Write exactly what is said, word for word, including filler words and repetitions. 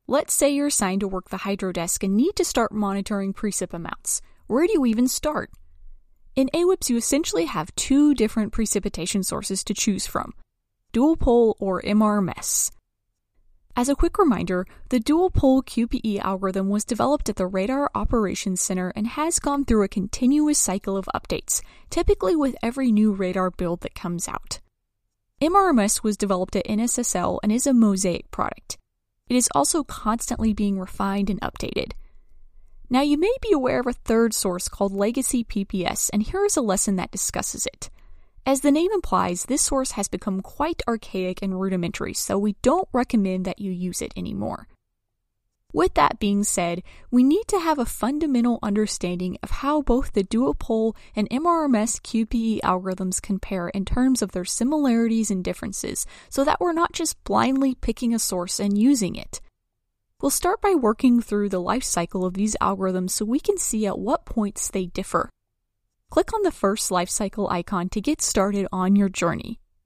Let's say you're assigned to work the hydro desk and need to start monitoring precip amounts. Where do you even start? In A W I P S, you essentially have two different precipitation sources to choose from, dual pole or M R M S. As a quick reminder, the dual pole Q P E algorithm was developed at the Radar Operations Center and has gone through a continuous cycle of updates, typically with every new radar build that comes out. M R M S was developed at N S S L and is a Mosaic product. It is also constantly being refined and updated. Now, you may be aware of a third source called Legacy P P S, and here is a lesson that discusses it. As the name implies, this source has become quite archaic and rudimentary, so we don't recommend that you use it anymore. With that being said, we need to have a fundamental understanding of how both the dual pole and M R M S Q P E algorithms compare in terms of their similarities and differences, so that we're not just blindly picking a source and using it. We'll start by working through the life cycle of these algorithms so we can see at what points they differ. Click on the first life cycle icon to get started on your journey.